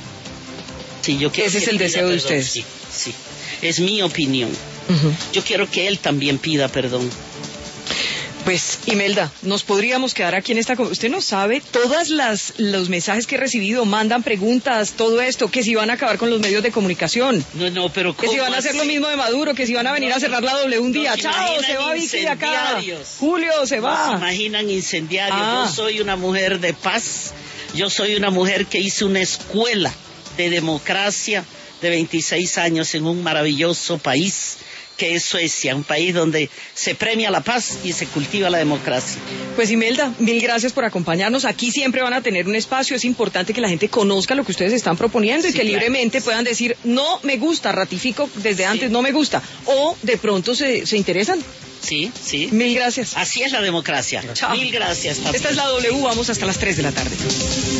Sí, yo quiero Ese es que el pida deseo de perdón. ustedes. Sí, sí. Es mi opinión. Ujú. Yo quiero que él también pida perdón. Pues, Imelda, nos podríamos quedar aquí en esta... con- Usted no sabe todas las los mensajes que he recibido, mandan preguntas, todo esto, que si van a acabar con los medios de comunicación, No, no, pero que si ¿cómo van a hacer así? lo mismo de Maduro, que si van a venir a cerrar la W un día. Nos Chao, imaginan se va Vicky de acá. incendiarios. Julio, se Nos va. imaginan incendiarios. Ah. Yo soy una mujer de paz. Yo soy una mujer que hizo una escuela de democracia de veintiséis años en un maravilloso país que es Suecia, un país donde se premia la paz y se cultiva la democracia. Pues Imelda, mil gracias por acompañarnos. Aquí siempre van a tener un espacio. Es importante que la gente conozca lo que ustedes están proponiendo y Sí, que claro. libremente puedan decir, no me gusta, ratifico desde antes, no me gusta. O de pronto se, se interesan. Sí, sí. Mil gracias. Así es la democracia. Chao. Mil gracias. Papi. Esta es la W, vamos hasta las tres de la tarde.